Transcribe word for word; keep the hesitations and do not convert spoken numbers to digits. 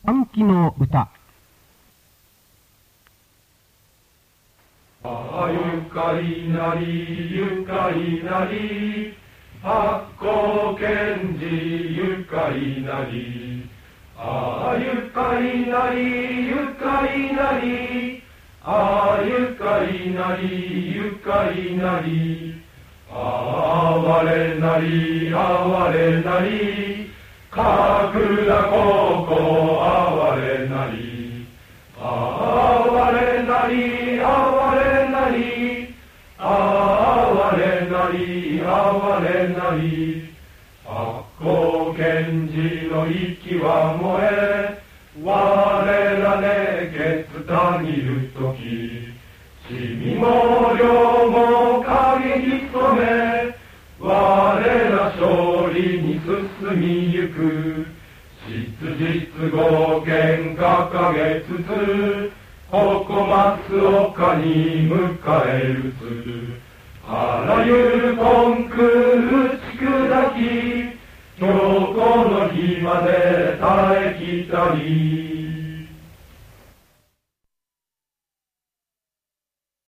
暗記の歌。 ああゆかいなりゆかいなり発行賢治ゆかいなりああゆかいなりゆかいなりああゆかいなりゆかいなりああわれなりあわれなりかくらここあわれなりあわれなりあわれなりあわれなりあわれなり発行賢治の息は燃え我ら熱血たぎるときしみも量も影に染め我ら勝利に進みゆく質実合憲掲げつつ鉾松岡に迎えるつあらゆる根空打ち砕き強行の日まで耐えきたり